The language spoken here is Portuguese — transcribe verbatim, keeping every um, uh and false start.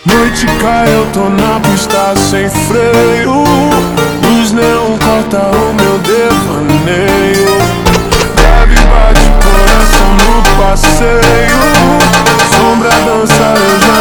Noite cai, eu tô na pista sem freio. Luz neon corta o meu devaneio. Leve bate coração no passeio. Sombra dança, eu já